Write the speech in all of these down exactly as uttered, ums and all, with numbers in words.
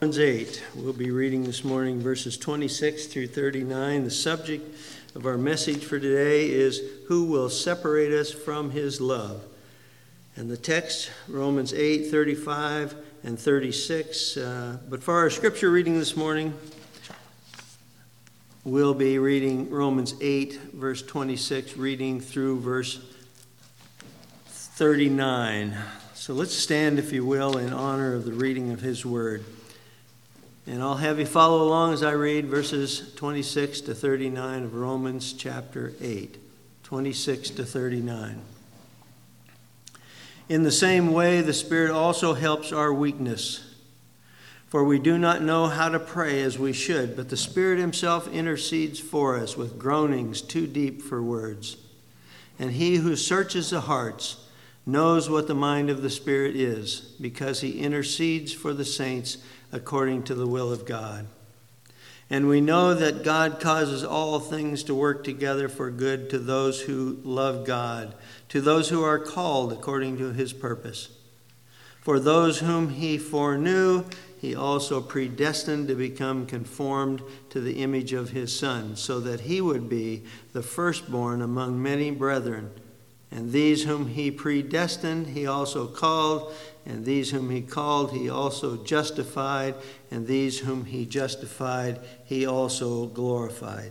Romans eight. We'll be reading this morning verses twenty-six through thirty-nine. The subject of our message for today is, who will separate us from his love? And the text, Romans eight, thirty-five and thirty-six. Uh, but for our scripture reading this morning, we'll be reading Romans eight, verse twenty-six, reading through verse thirty-nine. So let's stand, if you will, in honor of the reading of his word. And I'll have you follow along as I read verses twenty-six to thirty-nine of Romans chapter eight. twenty-six to thirty-nine. In the same way, the Spirit also helps our weakness. For we do not know how to pray as we should, but the Spirit himself intercedes for us with groanings too deep for words. And he who searches the hearts knows what the mind of the Spirit is, because he intercedes for the saints according to the will of God. And we know that God causes all things to work together for good to those who love God, to those who are called according to his purpose. For those whom he foreknew, he also predestined to become conformed to the image of his Son, so that he would be the firstborn among many brethren. And these whom he predestined, he also called. And these whom he called, he also justified. And these whom he justified, he also glorified.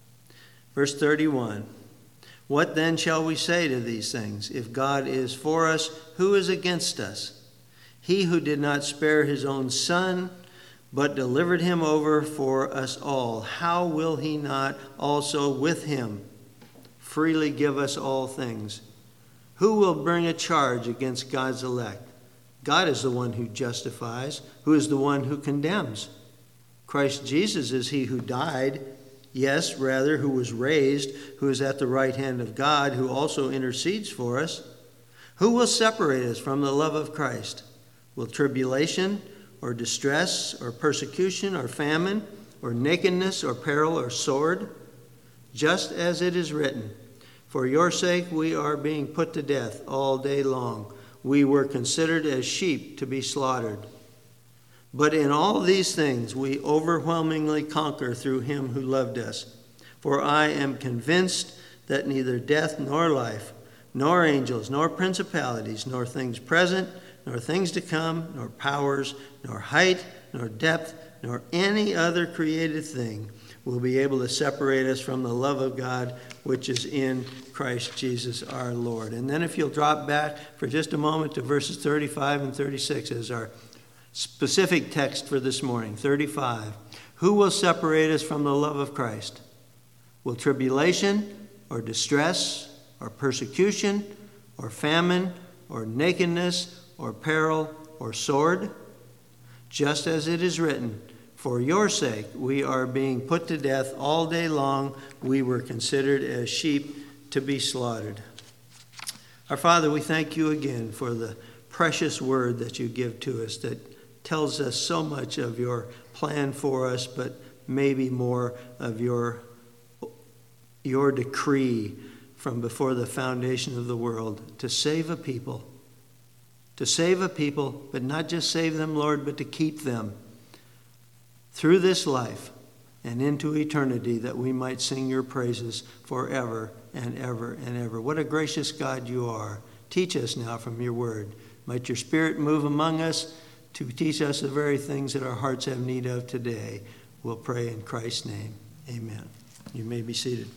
Verse thirty-one. What then shall we say to these things? If God is for us, who is against us? He who did not spare his own Son, but delivered him over for us all, how will he not also with him freely give us all things? Who will bring a charge against God's elect? God is the one who justifies. Who is the one who condemns? Christ Jesus is he who died, yes, rather, who was raised, who is at the right hand of God, who also intercedes for us. Who will separate us from the love of Christ? Will tribulation, or distress, or persecution, or famine, or nakedness, or peril, or sword? Just as it is written, for your sake we are being put to death all day long. We were considered as sheep to be slaughtered. But in all these things we overwhelmingly conquer through him who loved us. For I am convinced that neither death nor life, nor angels, nor principalities, nor things present, nor things to come, nor powers, nor height, nor depth, nor any other created thing will be able to separate us from the love of God which is in Christ Jesus our Lord. And then if you'll drop back for just a moment to verses thirty-five and thirty-six as our specific text for this morning. thirty-five. Who will separate us from the love of Christ? Will tribulation, or distress, or persecution, or famine, or nakedness, or peril, or sword? Just as it is written, for your sake we are being put to death all day long. We were considered as sheep to be slaughtered. Our Father, we thank you again for the precious word that you give to us that tells us so much of your plan for us, but maybe more of your, your decree from before the foundation of the world to save a people. To save a people, but not just save them, Lord, but to keep them through this life and into eternity, that we might sing your praises forever and ever and ever. What a gracious God you are. Teach us now from your word. Might your Spirit move among us to teach us the very things that our hearts have need of today. We'll pray in Christ's name. Amen. You may be seated.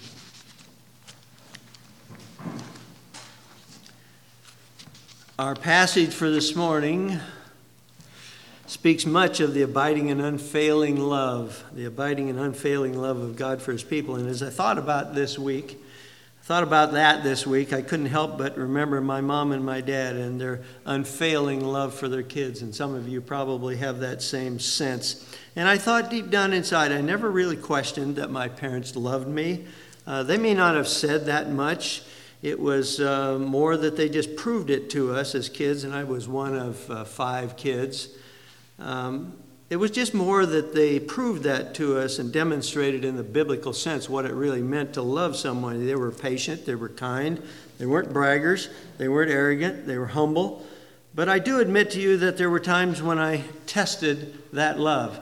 Our passage for this morning speaks much of the abiding and unfailing love, the abiding and unfailing love of God for his people. And as I thought about this week, I thought about that this week, I couldn't help but remember my mom and my dad and their unfailing love for their kids. And some of you probably have that same sense. And I thought deep down inside, I never really questioned that my parents loved me. Uh, they may not have said that much. It was uh, more that they just proved it to us as kids, and I was one of uh, five kids. Um, it was just more that they proved that to us and demonstrated in the biblical sense what it really meant to love someone. They were patient, they were kind, they weren't braggers, they weren't arrogant, they were humble, But I do admit to you that there were times when I tested that love.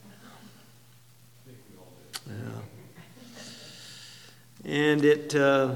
Yeah. And it uh,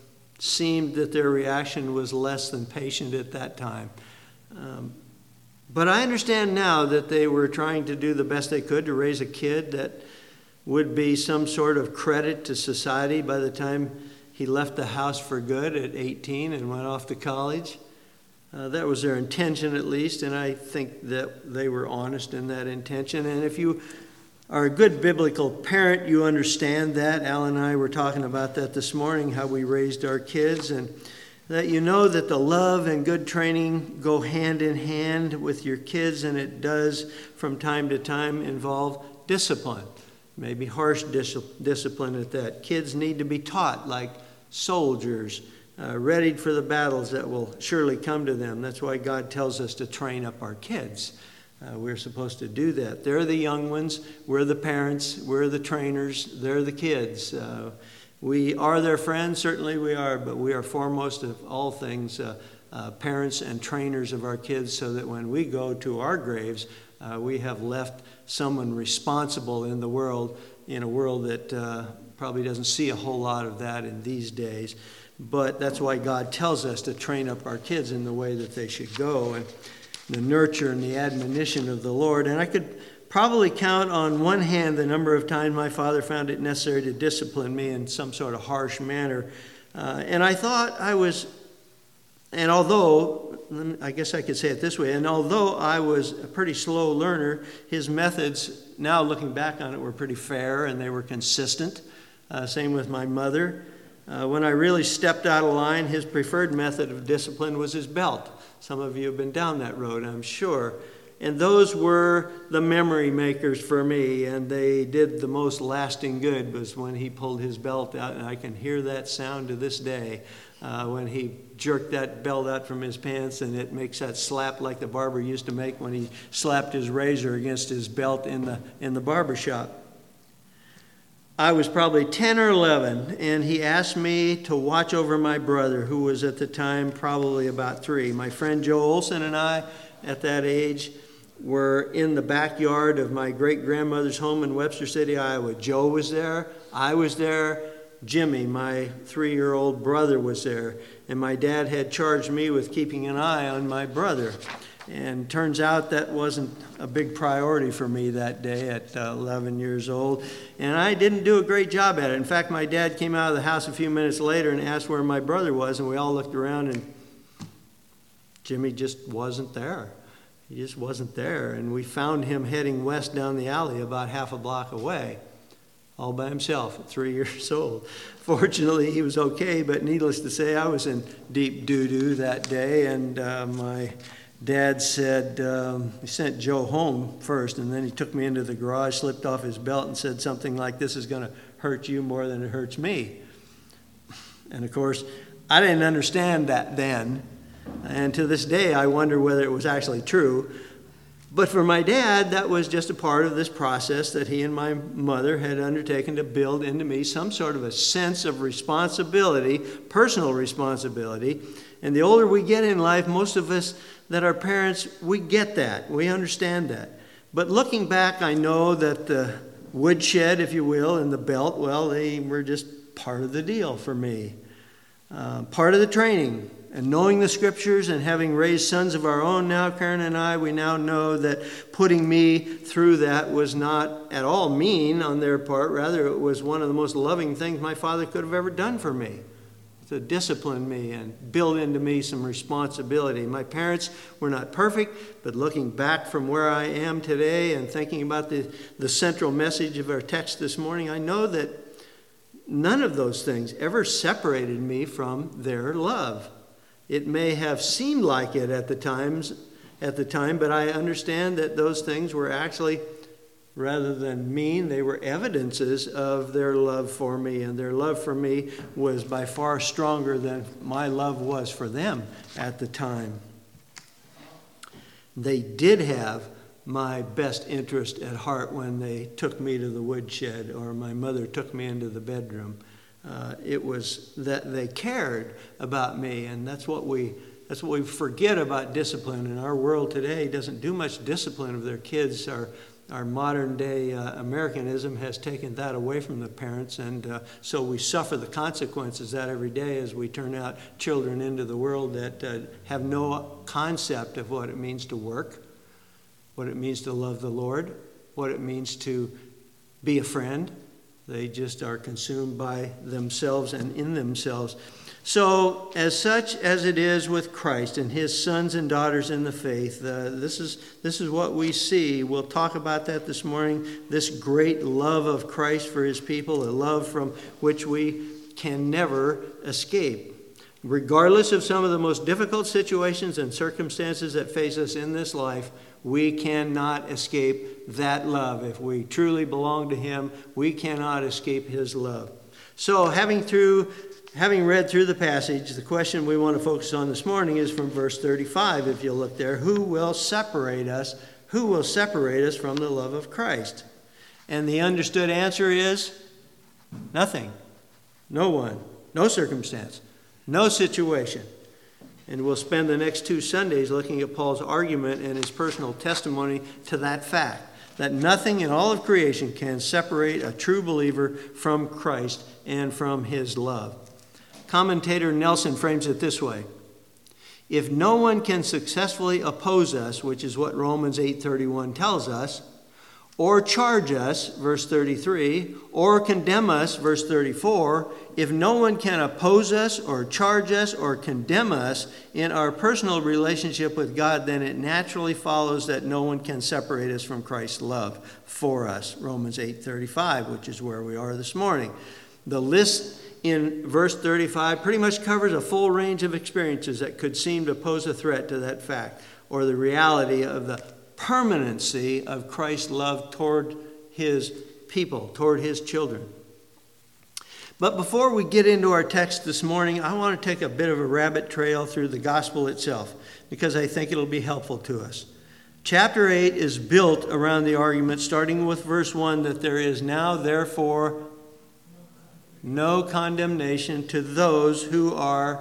seemed that their reaction was less than patient at that time. Um, but I understand now that they were trying to do the best they could to raise a kid that would be some sort of credit to society by the time he left the house for good at eighteen and went off to college. Uh, that was their intention, at least, and I think that they were honest in that intention. And if you are a good biblical parent, you understand that. Al and I were talking about that this morning, how we raised our kids, and that you know that the love and good training go hand in hand with your kids, and it does from time to time involve discipline, maybe harsh dis- discipline at that. Kids need to be taught like soldiers, uh, readied for the battles that will surely come to them. That's why God tells us to train up our kids. Uh, we're supposed to do that. They're the young ones. We're the parents. We're the trainers. They're the kids. Uh, we are their friends. Certainly we are. But we are foremost of all things uh, uh, parents and trainers of our kids, so that when we go to our graves, uh, we have left someone responsible in the world, in a world that uh, probably doesn't see a whole lot of that in these days. But that's why God tells us to train up our kids in the way that they should go, and the nurture and the admonition of the Lord. And I could probably count on one hand the number of times my father found it necessary to discipline me in some sort of harsh manner. Uh, and I thought I was, and although, I guess I could say it this way, and although I was a pretty slow learner, his methods, now looking back on it, were pretty fair and they were consistent. Uh, same with my mother. Uh, when I really stepped out of line, his preferred method of discipline was his belt. Some of you have been down that road, I'm sure. And those were the memory makers for me, and they did the most lasting good was when he pulled his belt out, and I can hear that sound to this day uh, when he jerked that belt out from his pants, and it makes that slap like the barber used to make when he slapped his razor against his belt in the in the barber shop. I was probably ten or eleven, and he asked me to watch over my brother, who was at the time probably about three. My friend Joe Olson and I, at that age, were in the backyard of my great-grandmother's home in Webster City, Iowa. Joe was there, I was there, Jimmy, my three-year-old brother, was there, and my dad had charged me with keeping an eye on my brother. And turns out that wasn't a big priority for me that day at uh, eleven years old. And I didn't do a great job at it. In fact, my dad came out of the house a few minutes later and asked where my brother was, and we all looked around, and Jimmy just wasn't there. He just wasn't there. And we found him heading west down the alley about half a block away, all by himself at three years old. Fortunately, he was okay, but needless to say, I was in deep doo-doo that day, and uh, my Dad said, um, he sent Joe home first, and then he took me into the garage, slipped off his belt, and said something like, "This is going to hurt you more than it hurts me." And of course, I didn't understand that then, and to this day I wonder whether it was actually true. But for my dad, that was just a part of this process that he and my mother had undertaken to build into me some sort of a sense of responsibility, personal responsibility. And the older we get in life, most of us that are parents, we get that. We understand that. But looking back, I know that the woodshed, if you will, and the belt, well, they were just part of the deal for me. Uh, part of the training. And knowing the scriptures and having raised sons of our own now, Karen and I, we now know that putting me through that was not at all mean on their part. Rather, it was one of the most loving things my father could have ever done for me, to discipline me and build into me some responsibility. My parents were not perfect, but looking back from where I am today and thinking about the, the central message of our text this morning, I know that none of those things ever separated me from their love. It may have seemed like it at the times, at the time, but I understand that those things were actually, rather than mean, they were evidences of their love for me, and their love for me was by far stronger than my love was for them at the time. They did have my best interest at heart when they took me to the woodshed or my mother took me into the bedroom. Uh, it was that they cared about me, and that's what we that's what we forget about discipline. And our world today doesn't do much discipline of their kids. Our, our modern day uh, Americanism has taken that away from the parents. And uh, so we suffer the consequences of that every day as we turn out children into the world that uh, have no concept of what it means to work, what it means to love the Lord, what it means to be a friend. They just are consumed by themselves and in themselves. So, as such as it is with Christ and his sons and daughters in the faith, uh, this is this is what we see. We'll talk about that this morning, this great love of Christ for his people, a love from which we can never escape. Regardless of some of the most difficult situations and circumstances that face us in this life, we cannot escape that love. If we truly belong to him, we cannot escape his love. So having through, having read through the passage, the question we want to focus on this morning is from verse thirty-five, if you'll look there. Who will separate us? Who will separate us from the love of Christ? And the understood answer is nothing. No one. No circumstance. No situation. And we'll spend the next two Sundays looking at Paul's argument and his personal testimony to that fact, that nothing in all of creation can separate a true believer from Christ and from his love. Commentator Nelson frames it this way: if no one can successfully oppose us, which is what Romans eight thirty-one tells us, or charge us, verse thirty-three, or condemn us, verse thirty-four, if no one can oppose us or charge us or condemn us in our personal relationship with God, then it naturally follows that no one can separate us from Christ's love for us. Romans eight thirty-five, which is where we are this morning. The list in verse thirty-five pretty much covers a full range of experiences that could seem to pose a threat to that fact, or the reality of the permanency of Christ's love toward his people, toward his children. But before we get into our text this morning, I want to take a bit of a rabbit trail through the gospel itself, because I think it'll be helpful to us. Chapter eight is built around the argument, starting with verse one, that there is now, therefore, no condemnation to those who are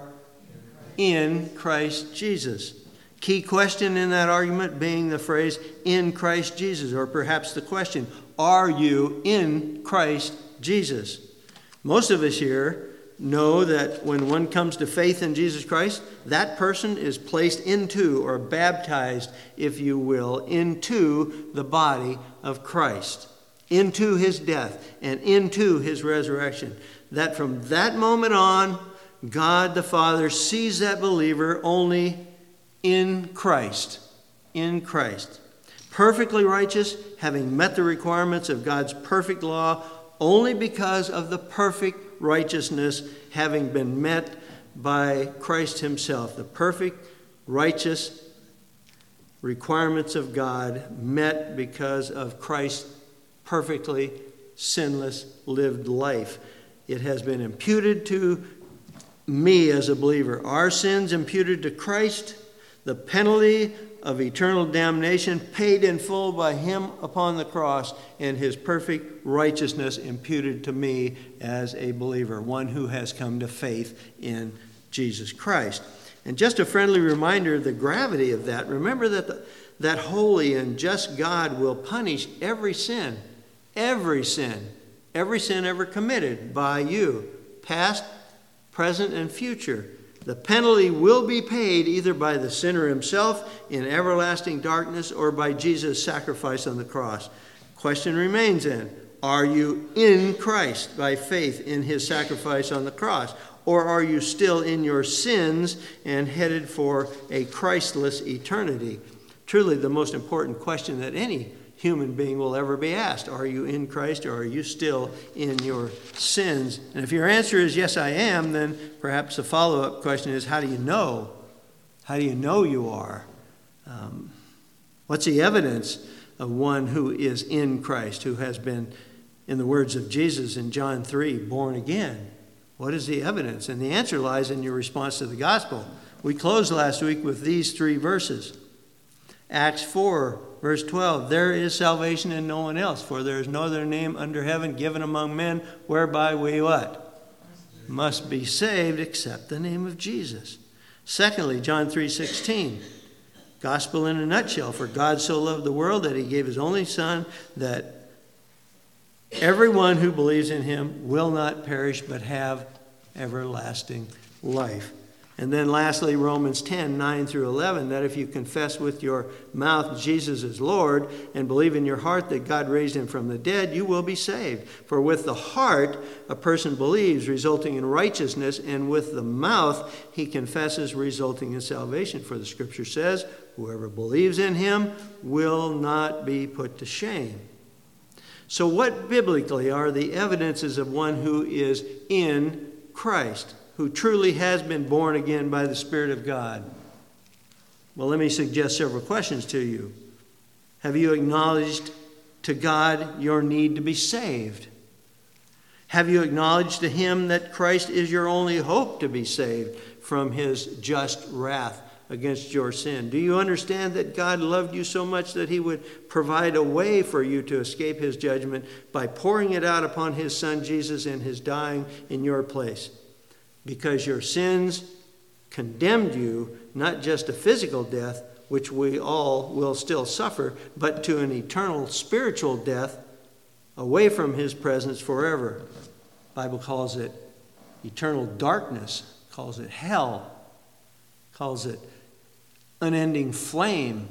in Christ Jesus. Key question in that argument being the phrase, in Christ Jesus, or perhaps the question, are you in Christ Jesus? Most of us here know that when one comes to faith in Jesus Christ, that person is placed into, or baptized, if you will, into the body of Christ, into his death and into his resurrection. That from that moment on, God the Father sees that believer only in Christ, in Christ. Perfectly righteous, having met the requirements of God's perfect law, only because of the perfect righteousness having been met by Christ himself. The perfect, righteous requirements of God met because of Christ's perfectly sinless lived life. It has been imputed to me as a believer. Our sins imputed to Christ, the penalty of eternal damnation paid in full by him upon the cross, and his perfect righteousness imputed to me as a believer, one who has come to faith in Jesus Christ. And just a friendly reminder of the gravity of that. Remember that the, that holy and just God will punish every sin, every sin, every sin ever committed by you, past, present, and future. The penalty will be paid either by the sinner himself in everlasting darkness or by Jesus' sacrifice on the cross. Question remains then, are you in Christ by faith in his sacrifice on the cross? Or are you still in your sins and headed for a Christless eternity? Truly the most important question that any human being will ever be asked. Are you in Christ, or are you still in your sins? And if your answer is yes, I am, then perhaps a follow-up question is, how do you know? How do you know you are? Um, what's the evidence of one who is in Christ, who has been, in the words of Jesus in John three, born again? What is the evidence? And the answer lies in your response to the gospel. We closed last week with these three verses. Acts four, verse twelve, there is salvation in no one else, for there is no other name under heaven given among men whereby we what? Must be saved except the name of Jesus. Secondly, John three sixteen. Gospel in a nutshell. For God so loved the world that he gave his only Son, that everyone who believes in him will not perish but have everlasting life. And then lastly, Romans ten, nine through eleven, that if you confess with your mouth Jesus is Lord and believe in your heart that God raised him from the dead, you will be saved. For with the heart a person believes, resulting in righteousness, and with the mouth he confesses, resulting in salvation. For the scripture says, whoever believes in him will not be put to shame. So what biblically are the evidences of one who is in Christ, who truly has been born again by the Spirit of God? Well, let me suggest several questions to you. Have you acknowledged to God your need to be saved? Have you acknowledged to him that Christ is your only hope to be saved from his just wrath against your sin? Do you understand that God loved you so much that he would provide a way for you to escape his judgment by pouring it out upon his Son Jesus in his dying in your place? Because your sins condemned you not just to physical death, which we all will still suffer, but to an eternal spiritual death away from his presence forever. The Bible calls it eternal darkness, calls it hell, calls it unending flame.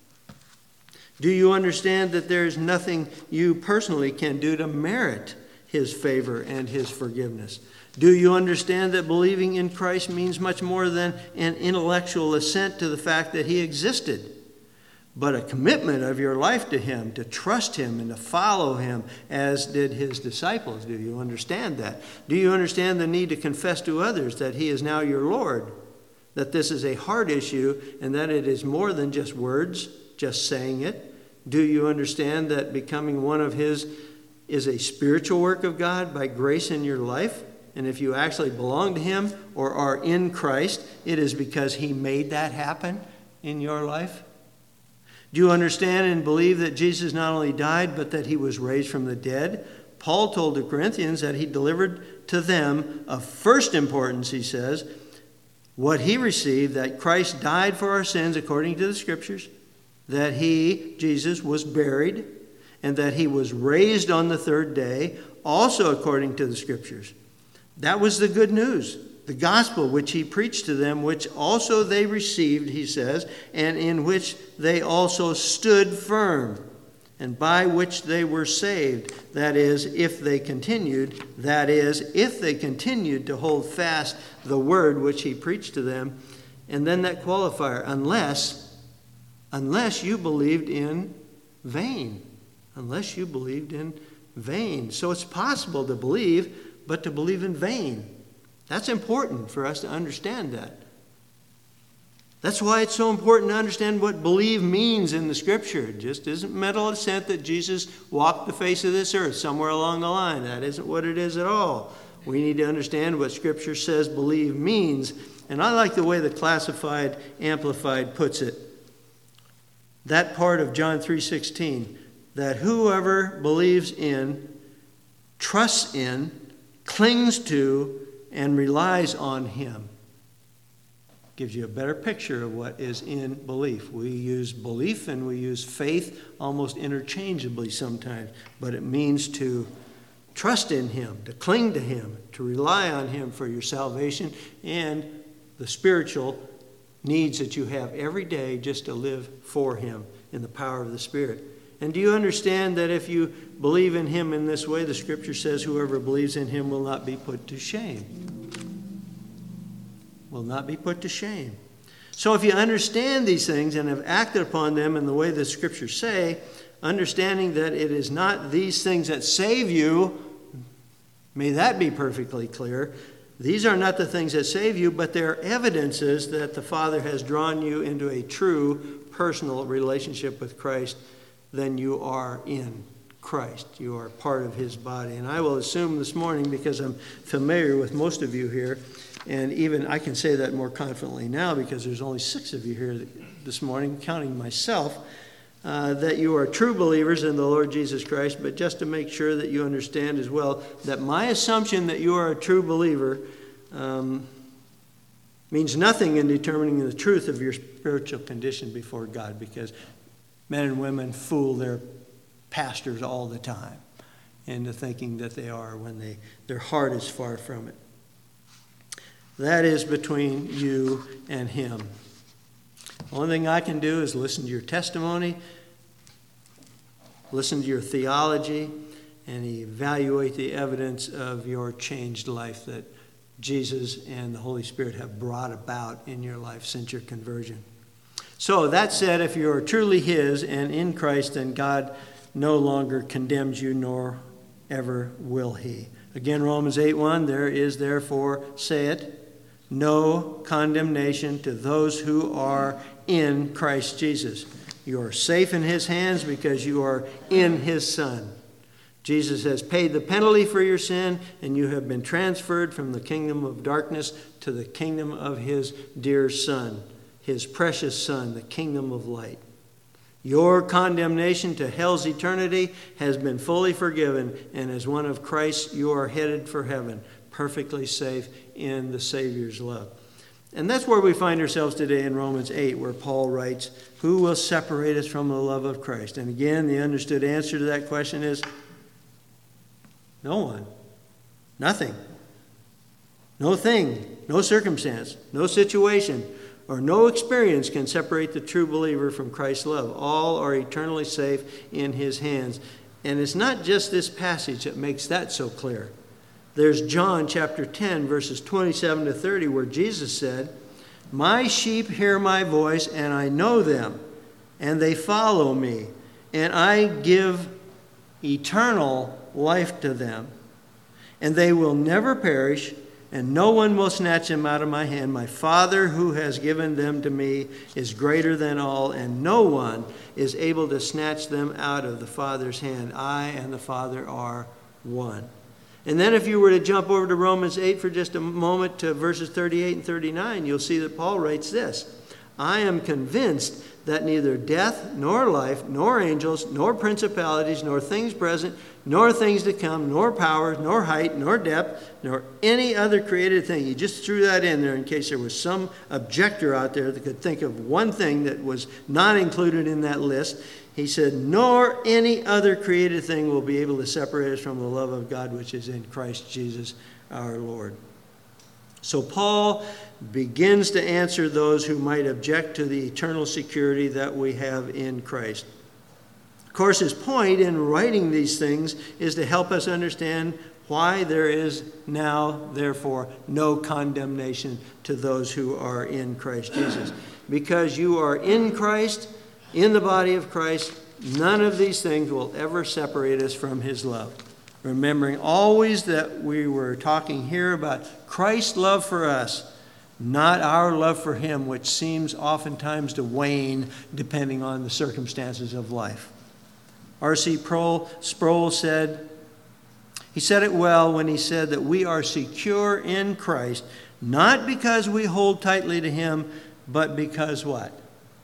Do you understand that there is nothing you personally can do to merit his favor and his forgiveness? Do you understand that believing in Christ means much more than an intellectual assent to the fact that he existed, but a commitment of your life to him, to trust him and to follow him as did his disciples? Do you understand that? Do you understand the need to confess to others that he is now your Lord, that this is a heart issue and that it is more than just words, just saying it? Do you understand that becoming one of his is a spiritual work of God by grace in your life? And if you actually belong to him or are in Christ, it is because he made that happen in your life. Do you understand and believe that Jesus not only died, but that he was raised from the dead? Paul told the Corinthians that he delivered to them of first importance, he says, what he received, that Christ died for our sins according to the scriptures, that he, Jesus, was buried, and that he was raised on the third day, also according to the scriptures. That was the good news, the gospel which he preached to them, which also they received, he says, and in which they also stood firm, and by which they were saved. That is, if they continued, that is, if they continued to hold fast the word which he preached to them. And then that qualifier, unless, unless you believed in vain. Unless you believed in vain. So it's possible to believe, but to believe in vain. That's important for us to understand that. That's why it's so important to understand what believe means in the scripture. It just isn't mental assent that Jesus walked the face of this earth somewhere along the line. That isn't what it is at all. We need to understand what scripture says believe means. And I like the way the Classified Amplified puts it. That part of John three sixteen, that whoever believes in, trusts in, clings to, and relies on him. Gives you a better picture of what is in belief. We use belief and we use faith almost interchangeably sometimes, but it means to trust in him, to cling to him, to rely on him for your salvation and the spiritual needs that you have every day just to live for him in the power of the Spirit. And do you understand that if you believe in him in this way, the scripture says whoever believes in him will not be put to shame. Will not be put to shame. So if you understand these things and have acted upon them in the way the scriptures say, understanding that it is not these things that save you, may that be perfectly clear. These are not the things that save you, but they're evidences that the Father has drawn you into a true personal relationship with Christ. Then you are in Christ. You are part of his body. And I will assume this morning, because I'm familiar with most of you here, and even I can say that more confidently now because there's only six of you here this morning, counting myself, uh, that you are true believers in the Lord Jesus Christ. But just to make sure that you understand as well, that my assumption that you are a true believer um, means nothing in determining the truth of your spiritual condition before God, because men and women fool their pastors all the time into thinking that they are when they their heart is far from it. That is between you and him. The only thing I can do is listen to your testimony, listen to your theology, and evaluate the evidence of your changed life that Jesus and the Holy Spirit have brought about in your life since your conversion. So that said, if you are truly his and in Christ, then God no longer condemns you, nor ever will he. Again, Romans eight one, there is therefore, say it, no condemnation to those who are in Christ Jesus. You are safe in his hands because you are in his Son. Jesus has paid the penalty for your sin, and you have been transferred from the kingdom of darkness to the kingdom of his dear Son, his precious Son, the kingdom of light. Your condemnation to hell's eternity has been fully forgiven, and as one of Christ, you are headed for heaven, perfectly safe in the Savior's love. And that's where we find ourselves today in Romans eight, where Paul writes, who will separate us from the love of Christ? And again, the understood answer to that question is no one. Nothing. No thing, no circumstance, no situation, or no experience can separate the true believer from Christ's love. All are eternally safe in his hands. And it's not just this passage that makes that so clear. There's John chapter ten, verses twenty-seven to thirty, where Jesus said, my sheep hear my voice, and I know them, and they follow me, and I give eternal life to them, and they will never perish, and no one will snatch them out of my hand. My Father who has given them to me is greater than all, and no one is able to snatch them out of the Father's hand. I and the Father are one. And then if you were to jump over to Romans eight for just a moment to verses thirty-eight and thirty-nine, you'll see that Paul writes this, I am convinced that neither death, nor life, nor angels, nor principalities, nor things present, nor things to come, nor powers, nor height, nor depth, nor any other created thing. He just threw that in there in case there was some objector out there that could think of one thing that was not included in that list. He said, nor any other created thing will be able to separate us from the love of God which is in Christ Jesus our Lord. So Paul begins to answer those who might object to the eternal security that we have in Christ. Of course, his point in writing these things is to help us understand why there is now, therefore, no condemnation to those who are in Christ Jesus. Because you are in Christ, in the body of Christ, none of these things will ever separate us from his love. Remembering always that we were talking here about Christ's love for us, not our love for him, which seems oftentimes to wane depending on the circumstances of life. R C Sproul said, he said it well when he said that we are secure in Christ, not because we hold tightly to him, but because what?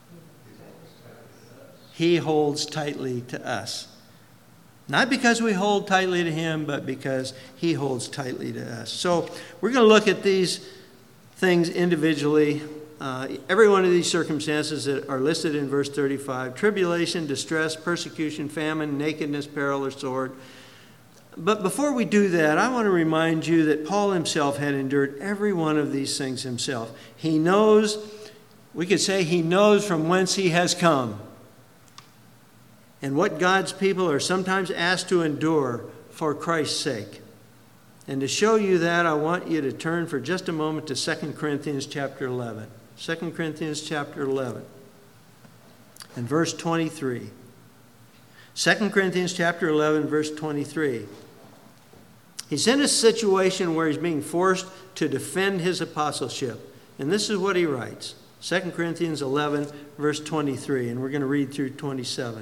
He holds tightly to us. Not because we hold tightly to him, but because he holds tightly to us. So we're going to look at these things individually. Uh, every one of these circumstances that are listed in verse thirty-five, tribulation, distress, persecution, famine, nakedness, peril, or sword. But before we do that, I want to remind you that Paul himself had endured every one of these things himself. He knows, we could say he knows from whence he has come, and what God's people are sometimes asked to endure for Christ's sake. And to show you that, I want you to turn for just a moment to Second Corinthians chapter eleven. Second Corinthians chapter eleven and verse twenty-three. Second Corinthians chapter eleven, verse twenty-three. He's in a situation where he's being forced to defend his apostleship. And this is what he writes. Second Corinthians eleven, verse twenty-three. And we're going to read through twenty-seven.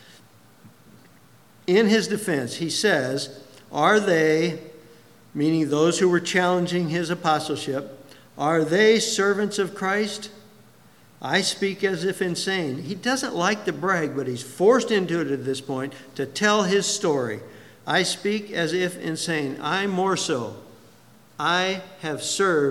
In his defense, he says, are they, meaning those who were challenging his apostleship, are they servants of Christ? I speak as if insane. He doesn't like to brag, but he's forced into it at this point to tell his story. I speak as if insane. I more so. I have served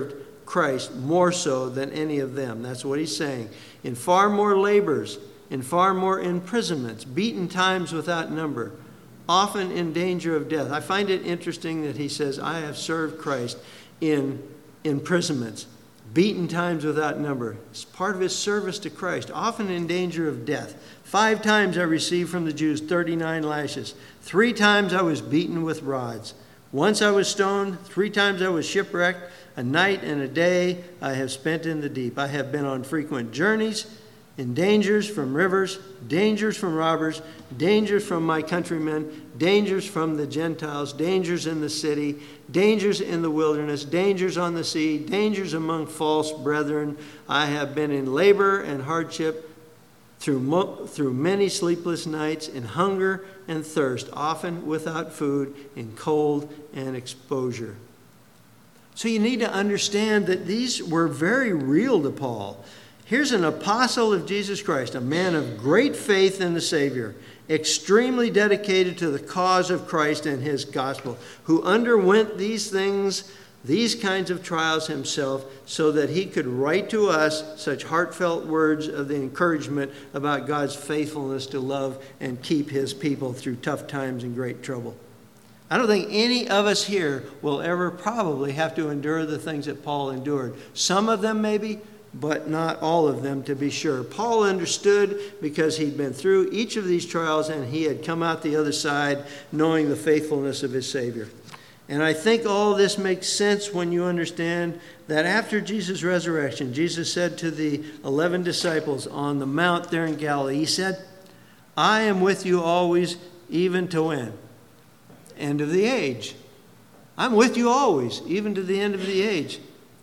Christ more so than any of them. That's what he's saying. In far more labors, in far more imprisonments, beaten times without number, often in danger of death. I find it interesting that he says, I have served Christ in imprisonments, beaten times without number. It's part of his service to Christ, often in danger of death. Five times I received from the Jews thirty-nine lashes. Three times I was beaten with rods. Once I was stoned. Three times I was shipwrecked. A night and a day I have spent in the deep. I have been on frequent journeys, in dangers from rivers, dangers from robbers, dangers from my countrymen, dangers from the Gentiles, dangers in the city, dangers in the wilderness, dangers on the sea, dangers among false brethren. I have been in labor and hardship through, mo- through many sleepless nights, in hunger and thirst, often without food, in cold and exposure. So you need to understand that these were very real to Paul. Here's an apostle of Jesus Christ, a man of great faith in the Savior, extremely dedicated to the cause of Christ and his gospel, who underwent these things, these kinds of trials himself, so that he could write to us such heartfelt words of the encouragement about God's faithfulness to love and keep his people through tough times and great trouble. I don't think any of us here will ever probably have to endure the things that Paul endured. Some of them maybe, but not all of them, to be sure. Paul understood because he'd been through each of these trials and he had come out the other side knowing the faithfulness of his Savior. And I think all this makes sense when you understand that after Jesus' resurrection, Jesus said to the eleven disciples on the mount there in Galilee, he said, I am with you always, even to when? End of the age. I'm with you always, even to the end of the age.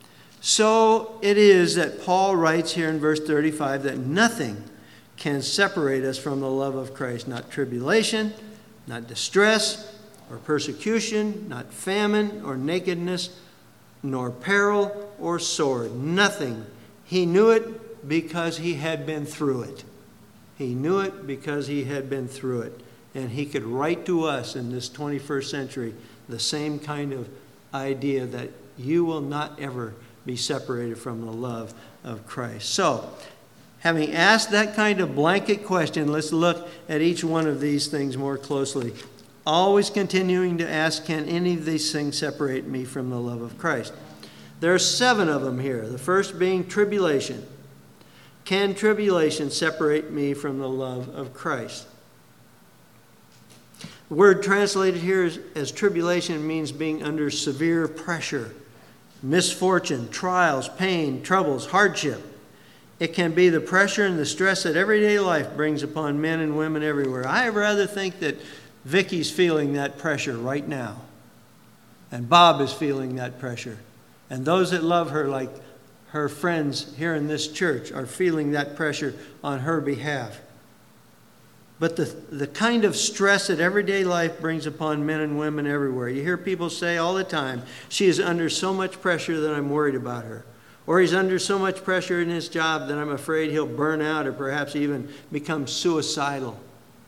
So it is that Paul writes here in verse thirty-five that nothing can separate us from the love of Christ. Not tribulation, not distress or persecution, not famine or nakedness, nor peril or sword. Nothing. He knew it because he had been through it. He knew it because he had been through it. And he could write to us in this twenty-first century the same kind of idea that you will not ever be separated from the love of Christ. So, having asked that kind of blanket question, let's look at each one of these things more closely. Always continuing to ask, can any of these things separate me from the love of Christ? There are seven of them here. The first being tribulation. Can tribulation separate me from the love of Christ? The word translated here as, as tribulation means being under severe pressure, misfortune, trials, pain, troubles, hardship. It can be the pressure and the stress that everyday life brings upon men and women everywhere. I rather think that Vicky's feeling that pressure right now. And Bob is feeling that pressure. And those that love her, like her friends here in this church, are feeling that pressure on her behalf. But the, the kind of stress that everyday life brings upon men and women everywhere. You hear people say all the time, she is under so much pressure that I'm worried about her. Or he's under so much pressure in his job that I'm afraid he'll burn out or perhaps even become suicidal.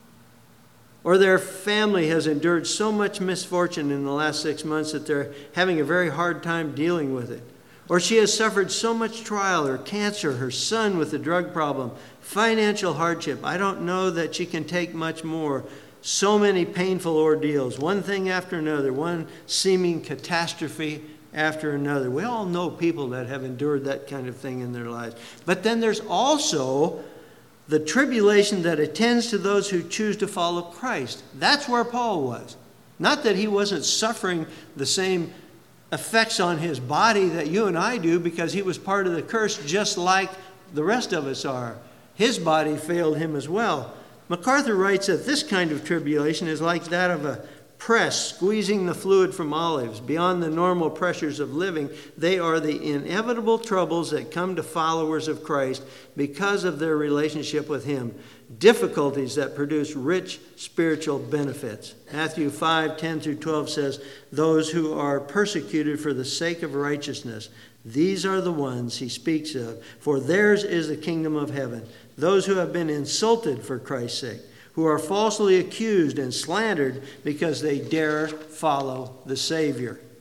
Or their family has endured so much misfortune in the last six months that they're having a very hard time dealing with it. Or she has suffered so much trial or cancer, her son with a drug problem, financial hardship. I don't know that she can take much more. So many painful ordeals, one thing after another, one seeming catastrophe after another. We all know people that have endured that kind of thing in their lives. But then there's also the tribulation that attends to those who choose to follow Christ. That's where Paul was. Not that he wasn't suffering the same effects on his body that you and I do, because he was part of the curse just like the rest of us are. His body failed him as well. MacArthur writes that this kind of tribulation is like that of a press squeezing the fluid from olives. Beyond the normal pressures of living, they are the inevitable troubles that come to followers of Christ because of their relationship with him. Difficulties that produce rich spiritual benefits. Matthew five, ten through twelve says, those who are persecuted for the sake of righteousness, these are the ones he speaks of, for theirs is the kingdom of heaven. Those who have been insulted for Christ's sake, who are falsely accused and slandered because they dare follow the Savior.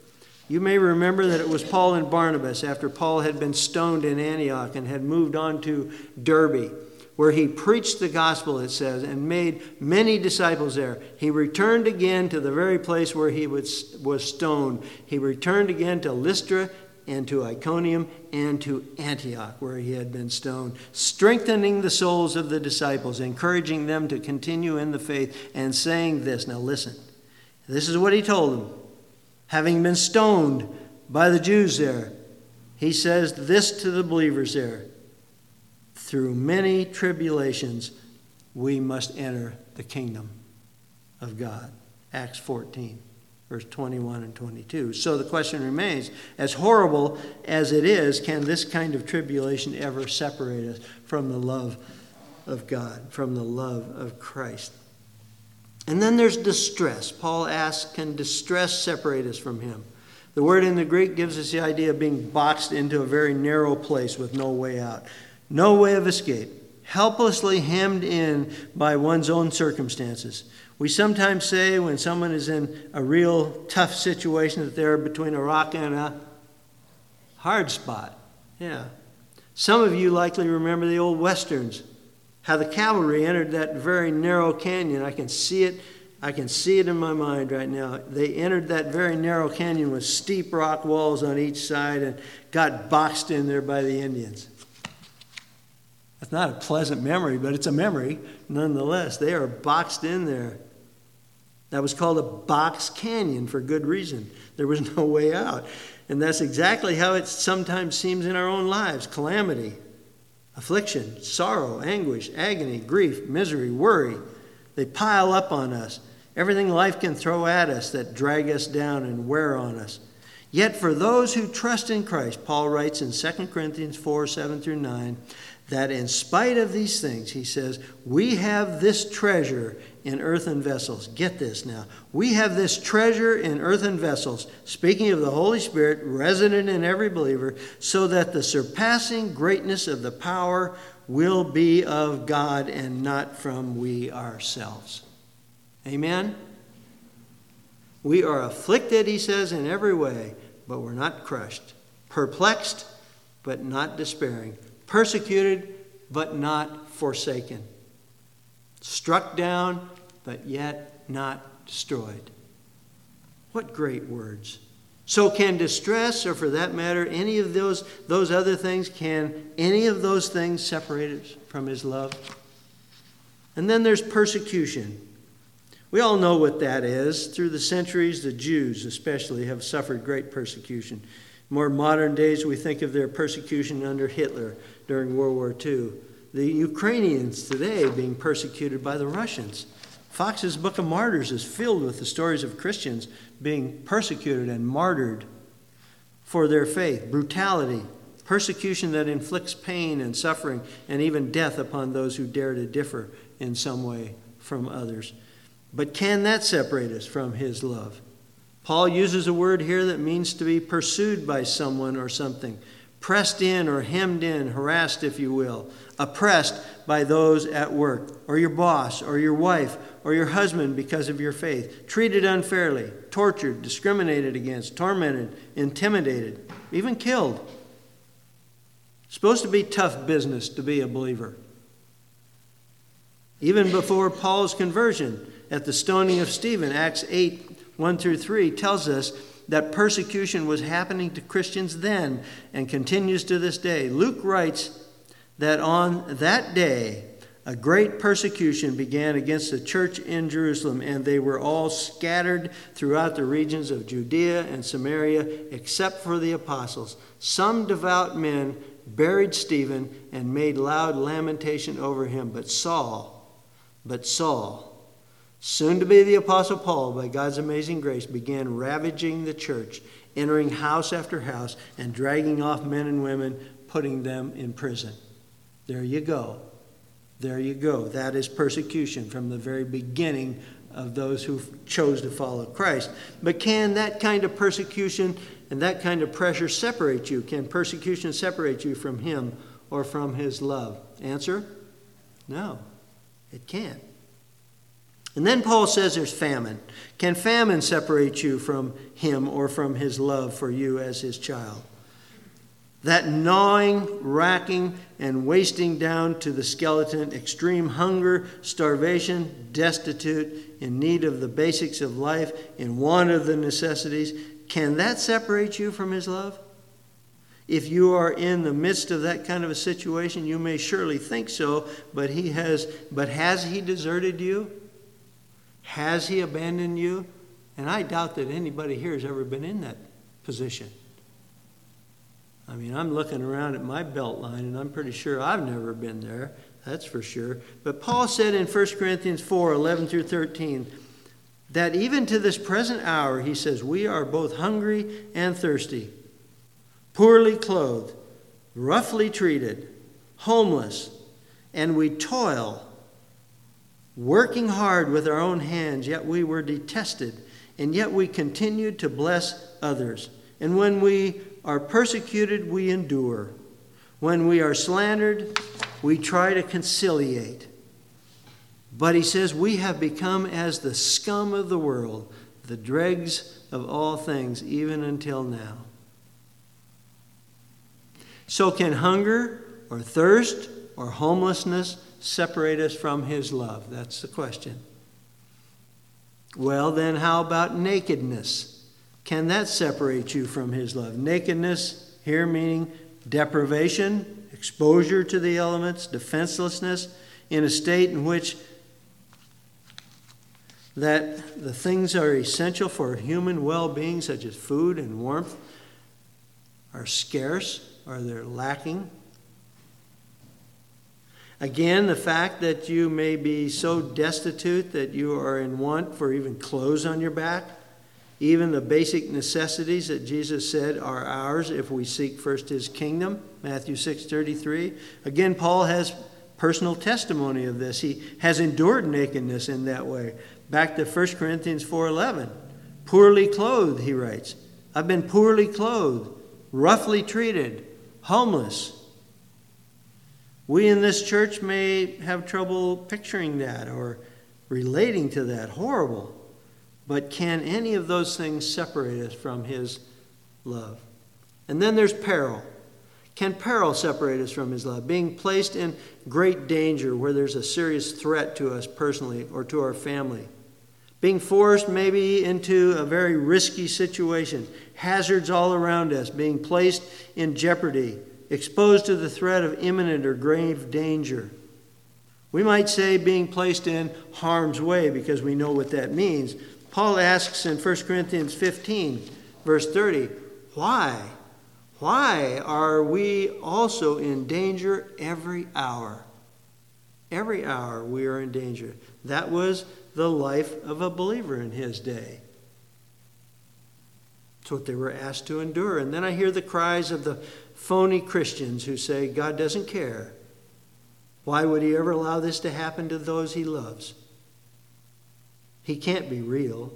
You may remember that it was Paul and Barnabas, after Paul had been stoned in Antioch and had moved on to Derbe, where he preached the gospel, it says, and made many disciples there. He returned again to the very place where he was, was stoned. He returned again to Lystra and to Iconium and to Antioch, where he had been stoned, strengthening the souls of the disciples, encouraging them to continue in the faith, and saying this. Now listen, this is what he told them. Having been stoned by the Jews there, he says this to the believers there: through many tribulations we must enter the kingdom of God. Acts fourteen, verse twenty-one and twenty-two. So the question remains, as horrible as it is, can this kind of tribulation ever separate us from the love of God, from the love of Christ? And then there's distress. Paul asks, can distress separate us from him? The word in the Greek gives us the idea of being boxed into a very narrow place with no way out, no way of escape, helplessly hemmed in by one's own circumstances. We sometimes say when someone is in a real tough situation that they're between a rock and a hard spot. Yeah. Some of you likely remember the old Westerns, how the cavalry entered that very narrow canyon. I can see it. I can see it in my mind right now. They entered that very narrow canyon with steep rock walls on each side and got boxed in there by the Indians. That's not a pleasant memory, but it's a memory nonetheless. They are boxed in there. That was called a box canyon for good reason. There was no way out. And that's exactly how it sometimes seems in our own lives. Calamity, affliction, sorrow, anguish, agony, grief, misery, worry. They pile up on us. Everything life can throw at us that drag us down and wear on us. Yet for those who trust in Christ, Paul writes in Second Corinthians four, seven through nine, that in spite of these things, he says, we have this treasure in earthen vessels. Get this now. We have this treasure in earthen vessels, speaking of the Holy Spirit, resident in every believer, so that the surpassing greatness of the power will be of God and not from we ourselves. Amen? We are afflicted, he says, in every way, but we're not crushed. Perplexed, but not despairing. Persecuted, but not forsaken. Struck down, but yet not destroyed. What great words. So can distress, or for that matter, any of those, those other things, can any of those things separate us from his love? And then there's persecution. We all know what that is. Through the centuries, the Jews especially have suffered great persecution. More modern days, we think of their persecution under Hitler during World War Two. The Ukrainians today being persecuted by the Russians. Fox's Book of Martyrs is filled with the stories of Christians being persecuted and martyred for their faith. Brutality, persecution that inflicts pain and suffering and even death upon those who dare to differ in some way from others. But can that separate us from his love? Paul uses a word here that means to be pursued by someone or something, pressed in or hemmed in, harassed, if you will, oppressed by those at work, or your boss, or your wife, or your husband because of your faith, treated unfairly, tortured, discriminated against, tormented, intimidated, even killed. It's supposed to be tough business to be a believer. Even before Paul's conversion, at the stoning of Stephen, Acts eight, one through three tells us that persecution was happening to Christians then and continues to this day. Luke writes that on that day, a great persecution began against the church in Jerusalem, and they were all scattered throughout the regions of Judea and Samaria, except for the apostles. Some devout men buried Stephen and made loud lamentation over him. But Saul, but Saul, soon to be the Apostle Paul, by God's amazing grace, began ravaging the church, entering house after house and dragging off men and women, putting them in prison. There you go. There you go. That is persecution from the very beginning of those who chose to follow Christ. But can that kind of persecution and that kind of pressure separate you? Can persecution separate you from him or from his love? Answer? No, it can't. And then Paul says there's famine. Can famine separate you from him or from his love for you as his child? That gnawing, racking, and wasting down to the skeleton, extreme hunger, starvation, destitute, in need of the basics of life, in want of the necessities, can that separate you from his love? If you are in the midst of that kind of a situation, you may surely think so, but he has, but has he deserted you? Has he abandoned you? And I doubt that anybody here has ever been in that position. I mean, I'm looking around at my belt line, and I'm pretty sure I've never been there. That's for sure. But Paul said in First Corinthians four, eleven through thirteen, that even to this present hour, he says, we are both hungry and thirsty, poorly clothed, roughly treated, homeless, and we toil, working hard with our own hands, yet we were detested, and yet we continued to bless others. And when we are persecuted, we endure. When we are slandered, we try to conciliate. But he says, we have become as the scum of the world, the dregs of all things, even until now. So can hunger or thirst or homelessness separate us from his love? That's the question. Well, then how about nakedness? Can that separate you from his love? Nakedness here meaning deprivation, exposure to the elements, defenselessness, in a state in which that the things are essential for human well-being, such as food and warmth, are scarce or they're lacking. Again, the fact that you may be so destitute that you are in want for even clothes on your back, even the basic necessities that Jesus said are ours if we seek first his kingdom, Matthew six thirty-three. Again, Paul has personal testimony of this. He has endured nakedness in that way. Back to First Corinthians four eleven. Poorly clothed, he writes. I've been poorly clothed, roughly treated, homeless. We in this church may have trouble picturing that or relating to that. Horrible. But can any of those things separate us from his love? And then there's peril. Can peril separate us from his love? Being placed in great danger where there's a serious threat to us personally or to our family. Being forced maybe into a very risky situation. Hazards all around us. Being placed in jeopardy. Exposed to the threat of imminent or grave danger. We might say being placed in harm's way because we know what that means. Paul asks in First Corinthians fifteen, verse thirty, why? Why are we also in danger every hour? Every hour we are in danger. That was the life of a believer in his day. It's what they were asked to endure. And then I hear the cries of the phony Christians who say, God doesn't care. Why would he ever allow this to happen to those he loves? He can't be real.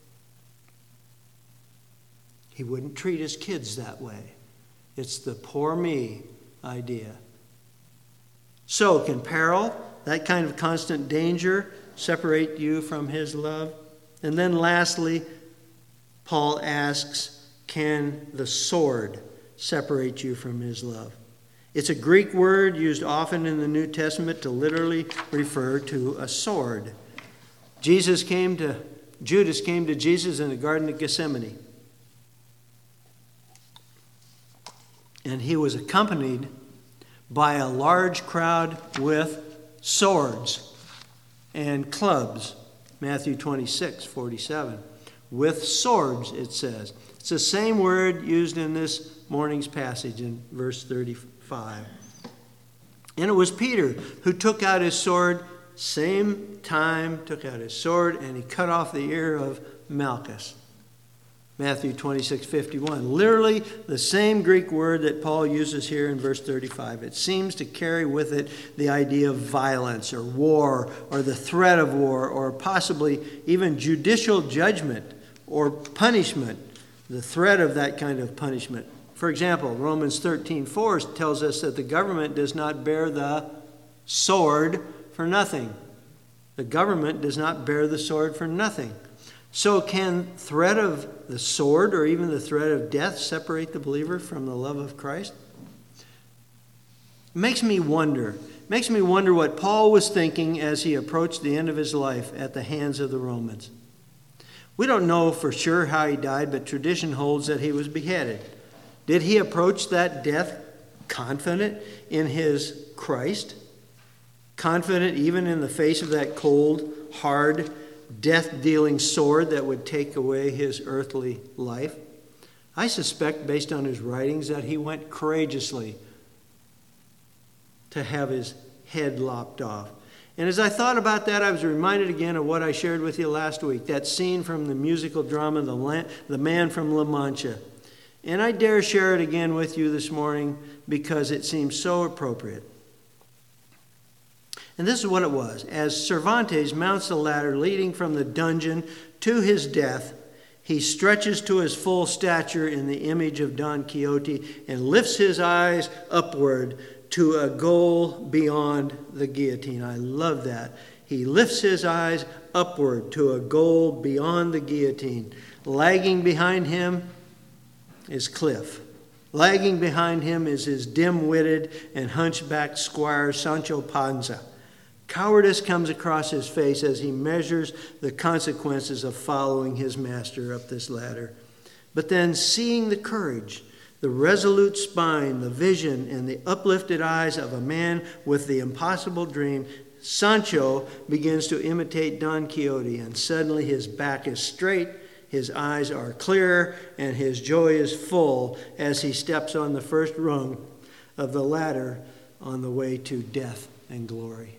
He wouldn't treat his kids that way. It's the poor me idea. So can peril, that kind of constant danger, separate you from his love? And then lastly, Paul asks, can the sword separate you from his love? It's a Greek word used often in the New Testament to literally refer to a sword. Jesus came to, Judas came to Jesus in the Garden of Gethsemane. And he was accompanied by a large crowd with swords and clubs. Matthew twenty-six forty-seven. With swords, it says. It's the same word used in this morning's passage in verse thirty-five. And it was Peter who took out his sword. Same time, took out his sword, and he cut off the ear of Malchus. Matthew twenty-six fifty-one. Literally the same Greek word that Paul uses here in verse thirty-five. It seems to carry with it the idea of violence or war or the threat of war or possibly even judicial judgment or punishment, the threat of that kind of punishment. For example, Romans thirteen four tells us that the government does not bear the sword for nothing. The government does not bear the sword for nothing. So can threat of the sword or even the threat of death separate the believer from the love of Christ? It makes me wonder. It makes me wonder what Paul was thinking as he approached the end of his life at the hands of the Romans. We don't know for sure how he died, but tradition holds that he was beheaded. Did he approach that death confident in his Christ? Confident even in the face of that cold, hard, death-dealing sword that would take away his earthly life? I suspect, based on his writings, that he went courageously to have his head lopped off. And as I thought about that, I was reminded again of what I shared with you last week, that scene from the musical drama, The, La- the Man from La Mancha. And I dare share it again with you this morning because it seems so appropriate. And this is what it was. As Cervantes mounts the ladder leading from the dungeon to his death, he stretches to his full stature in the image of Don Quixote and lifts his eyes upward to a goal beyond the guillotine. I love that. He lifts his eyes upward to a goal beyond the guillotine. Lagging behind him is Cliff. Lagging behind him is his dim-witted and hunchbacked squire Sancho Panza. Cowardice comes across his face as he measures the consequences of following his master up this ladder. But then, seeing the courage, the resolute spine, the vision, and the uplifted eyes of a man with the impossible dream, Sancho begins to imitate Don Quixote, and suddenly his back is straight, his eyes are clear, and his joy is full as he steps on the first rung of the ladder on the way to death and glory.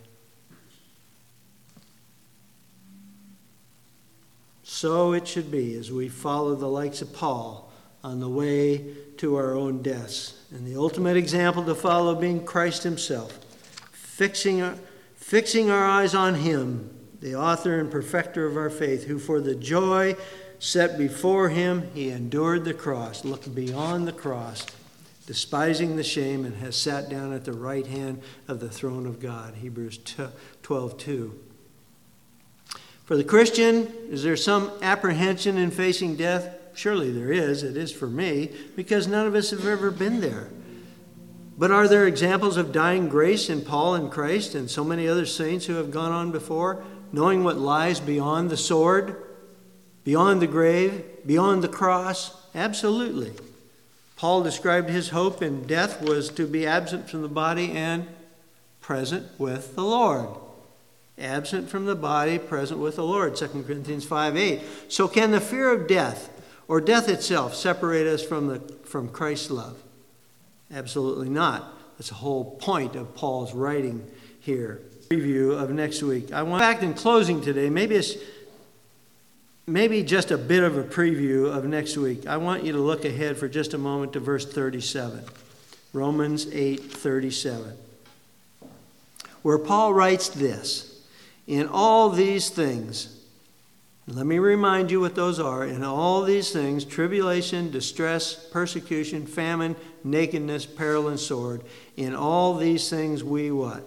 So it should be as we follow the likes of Paul on the way to our own deaths. And the ultimate example to follow being Christ himself. Fixing our, fixing our eyes on him, the author and perfecter of our faith, who for the joy set before him, he endured the cross, looked beyond the cross, despising the shame, and has sat down at the right hand of the throne of God. Hebrews twelve two. For the Christian, is there some apprehension in facing death? Surely there is. It is for me, because none of us have ever been there. But are there examples of dying grace in Paul and Christ and so many other saints who have gone on before, knowing what lies beyond the sword, beyond the grave, beyond the cross? Absolutely. Paul described his hope in death was to be absent from the body and present with the Lord. Absent from the body, present with the Lord, Second Corinthians five eight. So can the fear of death or death itself separate us from the from Christ's love? Absolutely not. That's the whole point of Paul's writing here. Preview of next week. I want, in fact, in closing today, maybe it's maybe just a bit of a preview of next week. I want you to look ahead for just a moment to verse thirty-seven. Romans eight thirty-seven. Where Paul writes this: in all these things, let me remind you what those are. In all these things, tribulation, distress, persecution, famine, nakedness, peril, and sword. In all these things we what?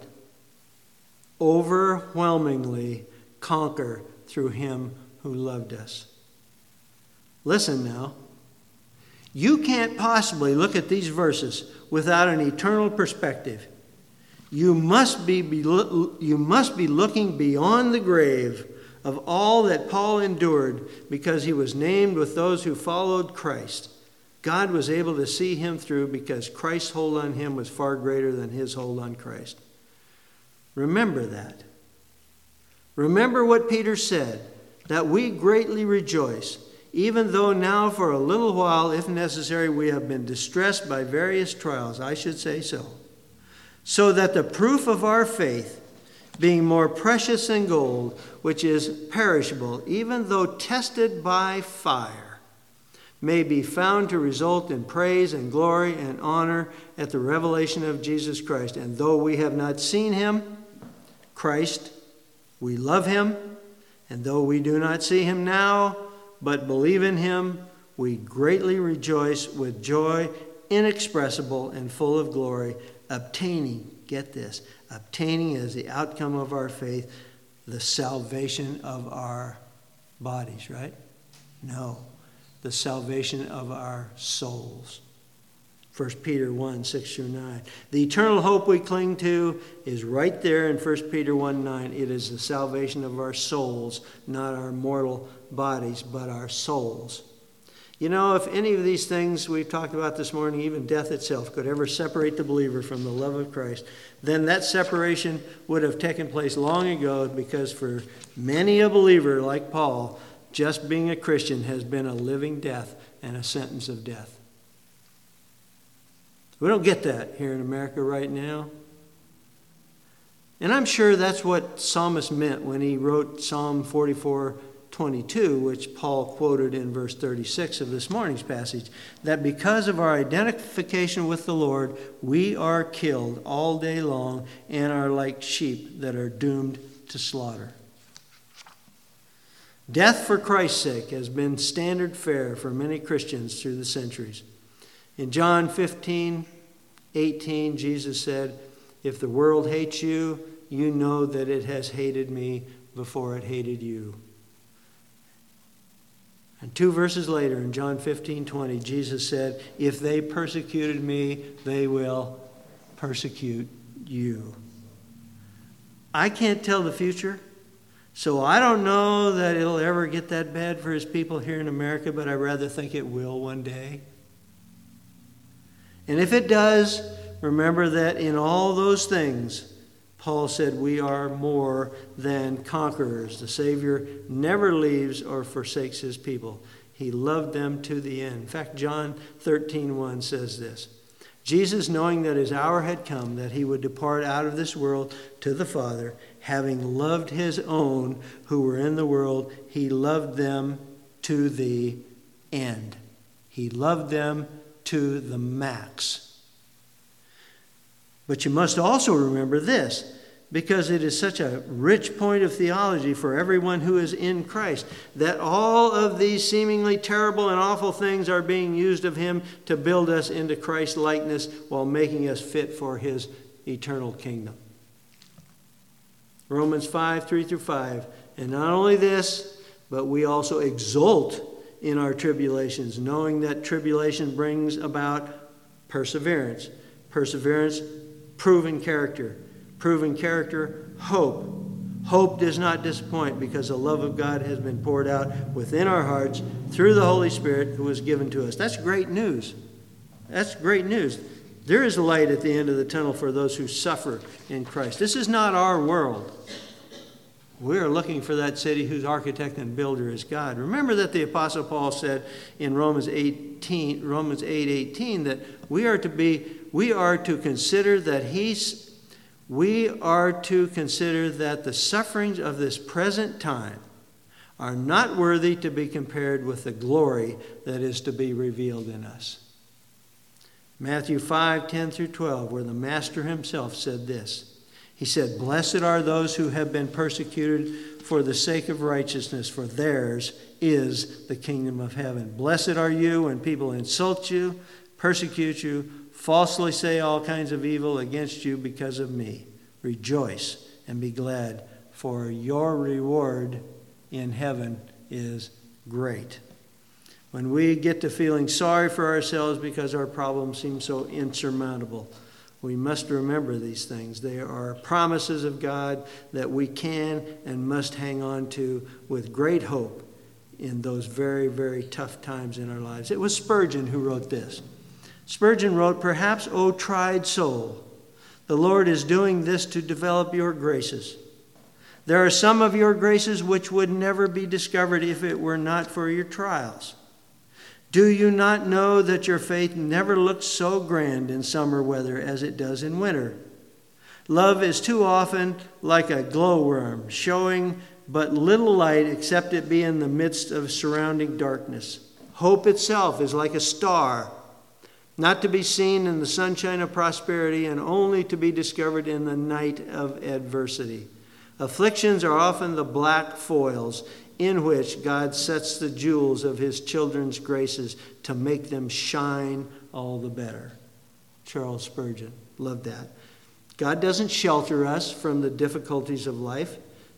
Overwhelmingly conquer through him who loved us. Listen now. You can't possibly look at these verses without an eternal perspective. You must be, you must be looking beyond the grave of all that Paul endured because he was named with those who followed Christ. God was able to see him through because Christ's hold on him was far greater than his hold on Christ. Remember that. Remember what Peter said, that we greatly rejoice, even though now for a little while, if necessary, we have been distressed by various trials. I should say so. So that the proof of our faith, being more precious than gold, which is perishable, even though tested by fire, may be found to result in praise and glory and honor at the revelation of Jesus Christ. And though we have not seen him, Christ, we love him. And though we do not see him now, but believe in him, we greatly rejoice with joy inexpressible and full of glory, obtaining, get this, obtaining as the outcome of our faith, the salvation of our bodies, right? No, the salvation of our souls. First Peter one, six through nine. The eternal hope we cling to is right there in First Peter one, nine. It is the salvation of our souls, not our mortal bodies, but our souls. You know, if any of these things we've talked about this morning, even death itself, could ever separate the believer from the love of Christ, then that separation would have taken place long ago, because for many a believer like Paul, just being a Christian has been a living death and a sentence of death. We don't get that here in America right now. And I'm sure that's what Psalmist meant when he wrote Psalm forty-four twenty-two, which Paul quoted in verse thirty-six of this morning's passage, that because of our identification with the Lord, we are killed all day long and are like sheep that are doomed to slaughter. Death for Christ's sake has been standard fare for many Christians through the centuries. In John fifteen, eighteen, Jesus said, "If the world hates you, you know that it has hated me before it hated you." And two verses later, in John fifteen, twenty, Jesus said, "If they persecuted me, they will persecute you." I can't tell the future, so I don't know that it'll ever get that bad for his people here in America, but I rather think it will one day. And if it does, remember that in all those things, Paul said we are more than conquerors. The Savior never leaves or forsakes his people. He loved them to the end. In fact, John thirteen one says this: Jesus, knowing that his hour had come, that he would depart out of this world to the Father, having loved his own who were in the world, he loved them to the end. He loved them to the max. But you must also remember this, because it is such a rich point of theology for everyone who is in Christ, that all of these seemingly terrible and awful things are being used of him to build us into Christ's likeness while making us fit for his eternal kingdom. Romans five, three through five. And not only this, but we also exult in our tribulations, knowing that tribulation brings about perseverance. Perseverance, proven character. Proven character, hope. Hope does not disappoint, because the love of God has been poured out within our hearts through the Holy Spirit who was given to us. That's great news. That's great news. There is light at the end of the tunnel for those who suffer in Christ. This is not our world. We are looking for that city whose architect and builder is God. Remember that the Apostle Paul said in Romans eighteen, Romans eight eighteen, that we are to be, we are to consider that he's, we are to consider that the sufferings of this present time are not worthy to be compared with the glory that is to be revealed in us. Matthew five, ten through twelve, where the Master himself said this. He said, "Blessed are those who have been persecuted for the sake of righteousness, for theirs is the kingdom of heaven. Blessed are you when people insult you, persecute you, falsely say all kinds of evil against you because of me. Rejoice and be glad, for your reward in heaven is great." When we get to feeling sorry for ourselves because our problems seem so insurmountable, we must remember these things. They are promises of God that we can and must hang on to with great hope in those very, very tough times in our lives. It was Spurgeon who wrote this. Spurgeon wrote, "Perhaps, O tried soul, the Lord is doing this to develop your graces. There are some of your graces which would never be discovered if it were not for your trials. Do you not know that your faith never looks so grand in summer weather as it does in winter? Love is too often like a glowworm, showing but little light except it be in the midst of surrounding darkness. Hope itself is like a star, not to be seen in the sunshine of prosperity and only to be discovered in the night of adversity. Afflictions are often the black foils in which God sets the jewels of his children's graces to make them shine all the better." Charles Spurgeon. Love that. God doesn't shelter us from the difficulties of life.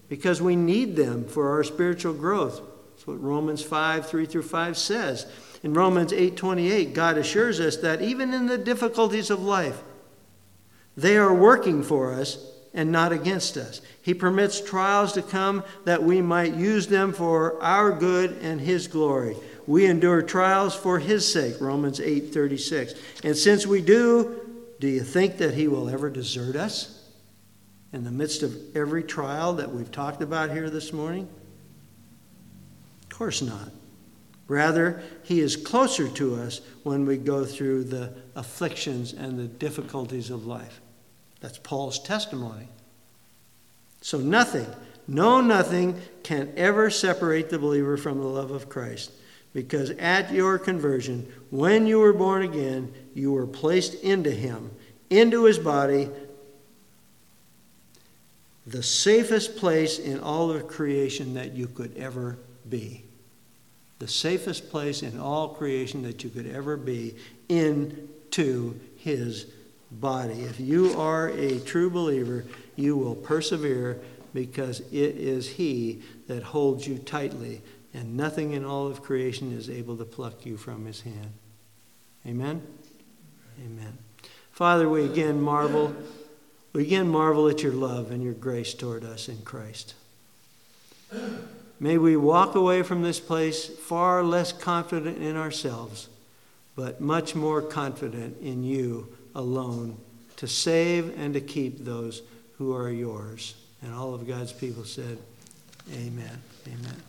because we need them for our spiritual growth. That's what Romans five, three through five says. In Romans eight twenty-eight, God assures us that even in the difficulties of life, they are working for us and not against us. He permits trials to come that we might use them for our good and his glory. We endure trials for his sake, Romans eight thirty-six. And since we do, do you think that he will ever desert us in the midst of every trial that we've talked about here this morning? Of course not. Rather, he is closer to us when we go through the afflictions and the difficulties of life. That's Paul's testimony. So nothing, no nothing can ever separate the believer from the love of Christ. Because at your conversion, when you were born again, you were placed into him, into his body, the safest place in all of creation that you could ever be. The safest place in all creation that you could ever be, into his body. If you are a true believer, you will persevere because it is he that holds you tightly, and nothing in all of creation is able to pluck you from his hand. Amen? Amen. Father, we again marvel, we again marvel at your love and your grace toward us in Christ. May we walk away from this place far less confident in ourselves, but much more confident in you alone to save and to keep those who are yours. And all of God's people said, amen. Amen.